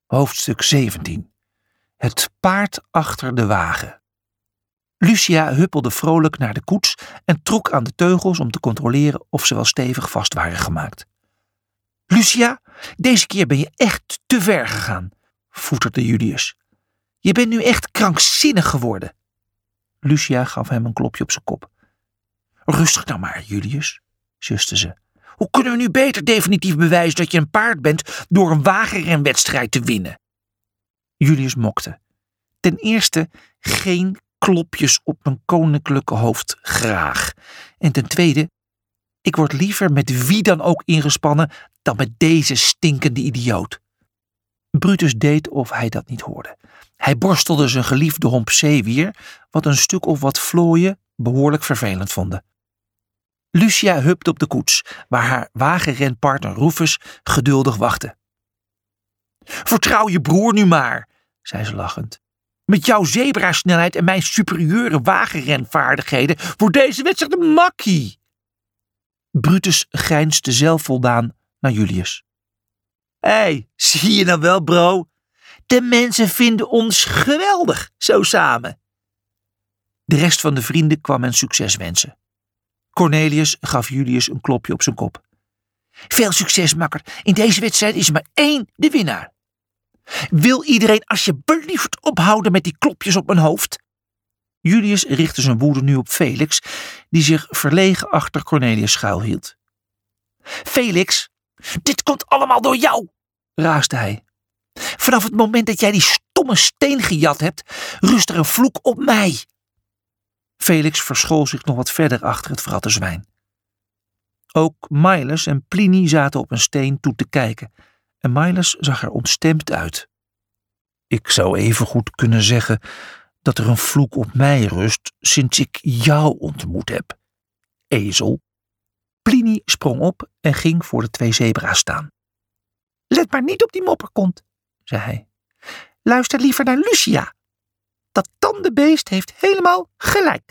Hoofdstuk 17. Het paard achter de wagen. Lucia huppelde vrolijk naar de koets en trok aan de teugels om te controleren of ze wel stevig vast waren gemaakt. Lucia, deze keer ben je echt te ver gegaan, voeterde Julius. Je bent nu echt krankzinnig geworden. Lucia gaf hem een klopje op zijn kop. Rustig nou maar, Julius, suste ze. Hoe kunnen we nu beter definitief bewijzen dat je een paard bent door een wagenrenwedstrijd te winnen? Julius mokte. Ten eerste, geen klopjes op mijn koninklijke hoofd, graag. En ten tweede, ik word liever met wie dan ook ingespannen dan met deze stinkende idioot. Brutus deed of hij dat niet hoorde. Hij borstelde zijn geliefde hond Zeewier, wat een stuk of wat vlooien behoorlijk vervelend vonden. Lucia hupte op de koets, waar haar wagenrenpartner Rufus geduldig wachtte. Vertrouw je broer nu maar, zei ze lachend. Met jouw zebrasnelheid en mijn superieure wagenrenvaardigheden wordt deze wedstrijd een makkie. Brutus grijnsde zelfvoldaan naar Julius. Hé, zie je nou wel, bro? De mensen vinden ons geweldig, zo samen. De rest van de vrienden kwam hen succes wensen. Cornelius gaf Julius een klopje op zijn kop. Veel succes, makker. In deze wedstrijd is er maar één de winnaar. Wil iedereen alsjeblieft ophouden met die klopjes op mijn hoofd? Julius richtte zijn woede nu op Felix, die zich verlegen achter Cornelius schuilhield. Felix, dit komt allemaal door jou, raasde hij. Vanaf het moment dat jij die stomme steen gejat hebt, rust er een vloek op mij. Felix verschool zich nog wat verder achter het verratte zwijn. Ook Miles en Pliny zaten op een steen toe te kijken en Miles zag er ontstemd uit. Ik zou evengoed kunnen zeggen dat er een vloek op mij rust sinds ik jou ontmoet heb. Ezel. Pliny sprong op en ging voor de twee zebra's staan. Let maar niet op die mopperkont, zei hij. Luister liever naar Lucia. Dat tandenbeest heeft helemaal gelijk.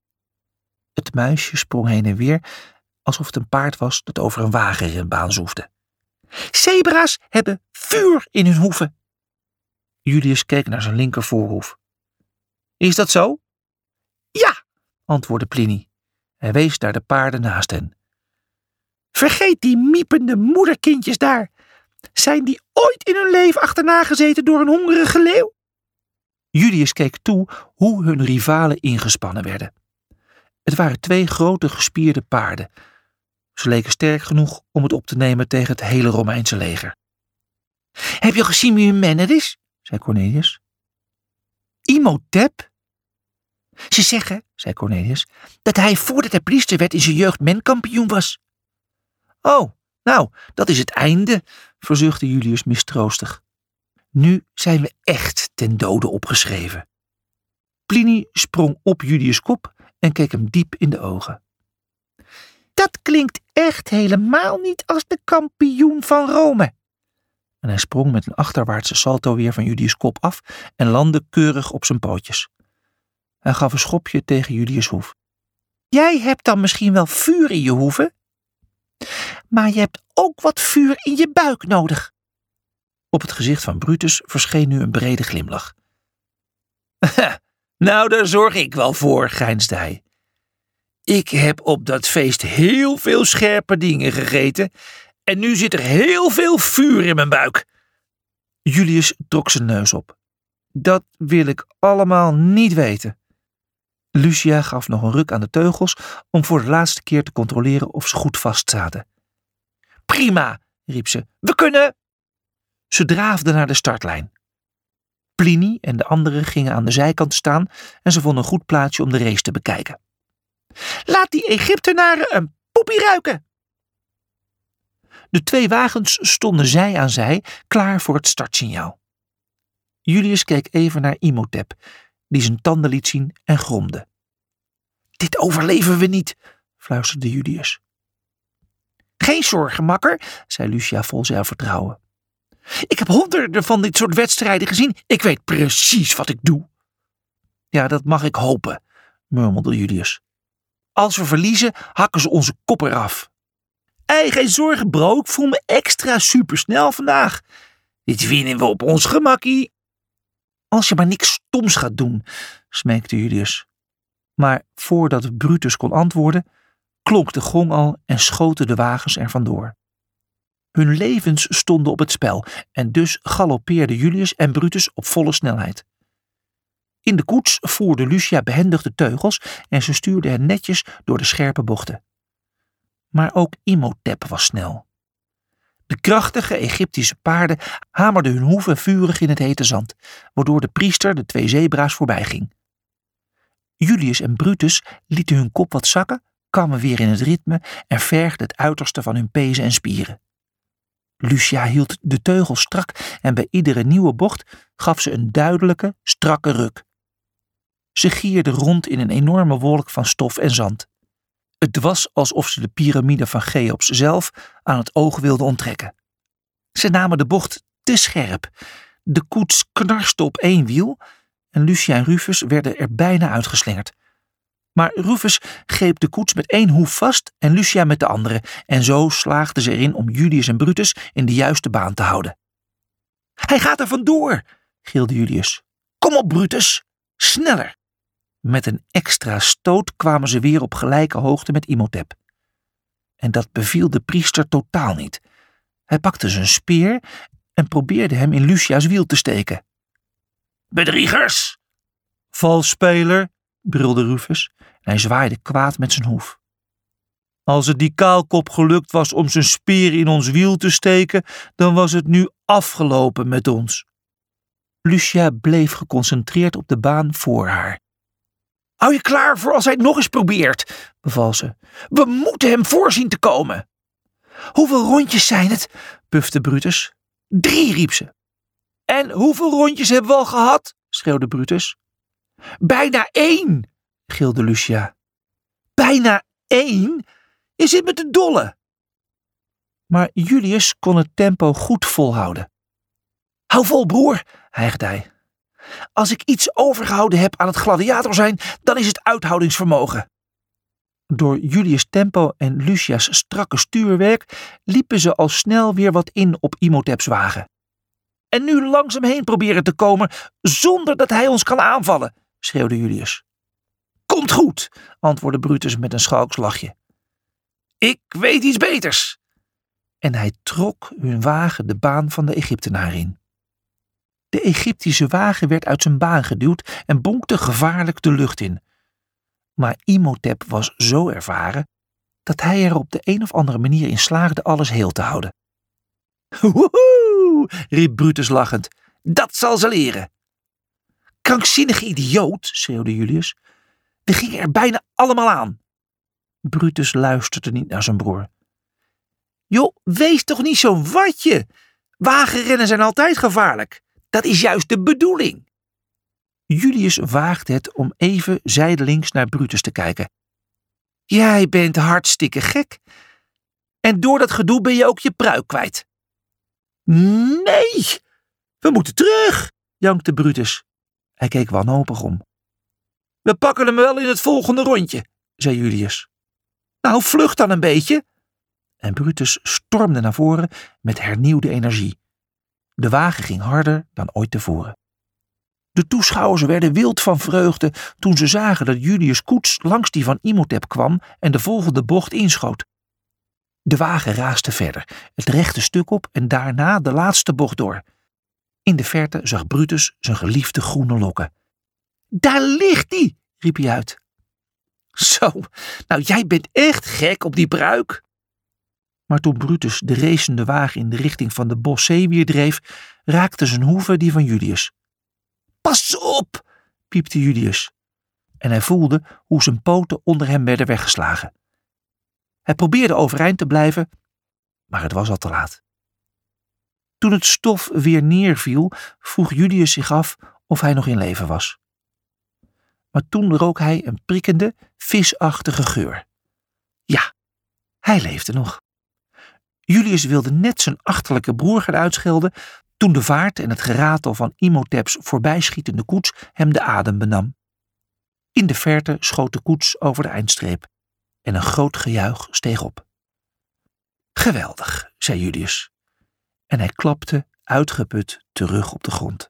Het muisje sprong heen en weer alsof het een paard was dat over een wagenrenbaan zoefde. Zebra's hebben vuur in hun hoeven. Julius keek naar zijn linker voorhoef. Is dat zo? Ja, antwoordde Pliny. Hij wees naar de paarden naast hen. Vergeet die miepende moederkindjes daar. Zijn die ooit in hun leven achterna gezeten door een hongerige leeuw? Julius keek toe hoe hun rivalen ingespannen werden. Het waren twee grote gespierde paarden. Ze leken sterk genoeg om het op te nemen tegen het hele Romeinse leger. Heb je al gezien wie hun menner is? Zei Cornelius. Imhotep? Ze zeggen, zei Cornelius, dat hij voordat hij priester werd in zijn jeugd menkampioen was. Oh, nou, dat is het einde, verzuchtte Julius mistroostig. Nu zijn we echt ten dode opgeschreven. Pliny sprong op Julius' kop en keek hem diep in de ogen. Dat klinkt echt helemaal niet als de kampioen van Rome. En hij sprong met een achterwaartse salto weer van Julius' kop af en landde keurig op zijn pootjes. Hij gaf een schopje tegen Julius' hoef. Jij hebt dan misschien wel vuur in je hoeven, maar je hebt ook wat vuur in je buik nodig. Op het gezicht van Brutus verscheen nu een brede glimlach. Nou, daar zorg ik wel voor, grijnsde hij. Ik heb op dat feest heel veel scherpe dingen gegeten en nu zit er heel veel vuur in mijn buik. Julius trok zijn neus op. Dat wil ik allemaal niet weten. Lucia gaf nog een ruk aan de teugels om voor de laatste keer te controleren of ze goed vastzaten. Prima, riep ze. We kunnen. Ze draafden naar de startlijn. Pliny en de anderen gingen aan de zijkant staan en ze vonden een goed plaatsje om de race te bekijken. Laat die Egyptenaren een poepie ruiken! De twee wagens stonden zij aan zij, klaar voor het startsignaal. Julius keek even naar Imhotep, die zijn tanden liet zien en gromde. Dit overleven we niet, fluisterde Julius. Geen zorgen, makker, zei Lucia vol zelfvertrouwen. Ik heb honderden van dit soort wedstrijden gezien. Ik weet precies wat ik doe. Ja, dat mag ik hopen, murmelde Julius. Als we verliezen, hakken ze onze kop eraf. Geen zorgen, bro, ik voel me extra supersnel vandaag. Dit winnen we op ons gemakkie. Als je maar niks stoms gaat doen, smeekte Julius. Maar voordat Brutus kon antwoorden, klonk de gong al en schoten de wagens er vandoor. Hun levens stonden op het spel en dus galoppeerden Julius en Brutus op volle snelheid. In de koets voerde Lucia behendig de teugels en ze stuurde hen netjes door de scherpe bochten. Maar ook Imhotep was snel. De krachtige Egyptische paarden hamerden hun hoeven vurig in het hete zand, waardoor de priester de 2 zebra's voorbij ging. Julius en Brutus lieten hun kop wat zakken, kwamen weer in het ritme en vergden het uiterste van hun pezen en spieren. Lucia hield de teugels strak en bij iedere nieuwe bocht gaf ze een duidelijke, strakke ruk. Ze gierde rond in een enorme wolk van stof en zand. Het was alsof ze de piramide van Cheops zelf aan het oog wilde onttrekken. Ze namen de bocht te scherp. De koets knarste op 1 wiel en Lucia en Rufus werden er bijna uitgeslingerd. Maar Rufus greep de koets met 1 hoef vast en Lucia met de andere en zo slaagden ze erin om Julius en Brutus in de juiste baan te houden. Hij gaat er vandoor, gilde Julius. Kom op, Brutus, sneller! Met een extra stoot kwamen ze weer op gelijke hoogte met Imhotep. En dat beviel de priester totaal niet. Hij pakte zijn speer en probeerde hem in Lucia's wiel te steken. Bedriegers! Valsspeler, brulde Rufus en hij zwaaide kwaad met zijn hoef. Als het die kaalkop gelukt was om zijn speer in ons wiel te steken, dan was het nu afgelopen met ons. Lucia bleef geconcentreerd op de baan voor haar. Hou je klaar voor als hij het nog eens probeert, beval ze. We moeten hem voorzien te komen. Hoeveel rondjes zijn het? pufte Brutus. 3, riep ze. En hoeveel rondjes hebben we al gehad? schreeuwde Brutus. Bijna 1, gilde Lucia. Bijna 1? Je zit met de dolle. Maar Julius kon het tempo goed volhouden. Hou vol, broer, hijgde hij. Als ik iets overgehouden heb aan het gladiator zijn, dan is het uithoudingsvermogen. Door Julius' tempo en Lucia's strakke stuurwerk liepen ze al snel weer wat in op Imhotep's wagen. En nu langzaam heen proberen te komen zonder dat hij ons kan aanvallen, schreeuwde Julius. Komt goed, antwoordde Brutus met een schalks lachje. Ik weet iets beters. En hij trok hun wagen de baan van de Egyptenaar in. De Egyptische wagen werd uit zijn baan geduwd en bonkte gevaarlijk de lucht in. Maar Imhotep was zo ervaren dat hij er op de een of andere manier in slaagde alles heel te houden. Woehoe, riep Brutus lachend. Dat zal ze leren. Krankzinnige idioot, schreeuwde Julius. We gingen er bijna allemaal aan. Brutus luisterde niet naar zijn broer. Joh, wees toch niet zo'n watje. Wagenrennen zijn altijd gevaarlijk. Dat is juist de bedoeling. Julius waagde het om even zijdelings naar Brutus te kijken. Jij bent hartstikke gek. En door dat gedoe ben je ook je pruik kwijt. Nee, we moeten terug, jankte Brutus. Hij keek wanhopig om. We pakken hem wel in het volgende rondje, zei Julius. Nou, vlucht dan een beetje. En Brutus stormde naar voren met hernieuwde energie. De wagen ging harder dan ooit tevoren. De toeschouwers werden wild van vreugde toen ze zagen dat Julius' koets langs die van Imhotep kwam en de volgende bocht inschoot. De wagen raasde verder, het rechte stuk op en daarna de laatste bocht door. In de verte zag Brutus zijn geliefde groene lokken. Daar ligt die, riep hij uit. Zo, nou jij bent echt gek op die pruik. Maar toen Brutus de racende wagen in de richting van de boszeewier dreef, raakte zijn hoeve die van Julius. Pas op, piepte Julius. En hij voelde hoe zijn poten onder hem werden weggeslagen. Hij probeerde overeind te blijven, maar het was al te laat. Toen het stof weer neerviel, vroeg Julius zich af of hij nog in leven was. Maar toen rook hij een prikkende, visachtige geur. Ja, hij leefde nog. Julius wilde net zijn achterlijke broer gaan uitschelden, toen de vaart en het geratel van Imhotep's voorbijschietende koets hem de adem benam. In de verte schoot de koets over de eindstreep en een groot gejuich steeg op. Geweldig, zei Julius. En hij klapte uitgeput terug op de grond.